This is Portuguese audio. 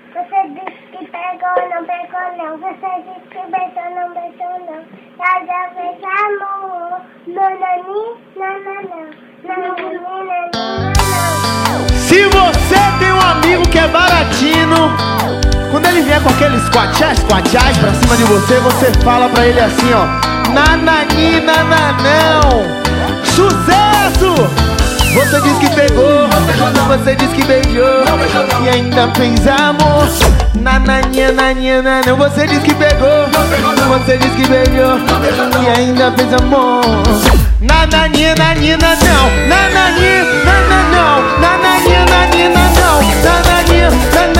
Você disse que pegou, não pegou não. Você disse que beijou, não beijou não. Já fez amor. Nanani, nananã. Nanani, nananã. Se você tem um amigo que é baratino, quando ele vier com aquele squatchás pra cima de você, você fala pra ele assim, ó: nanani, nananão. Sucesso! Você diz que pegou, você diz que beijou e ainda fez amor. Nanania, nania, nanão. Você diz que pegou, você diz que beijou e ainda fez amor. Nanania, nania, nanão. Nanania, nananão. Nanania, nania, nanão. Nanania, nananão.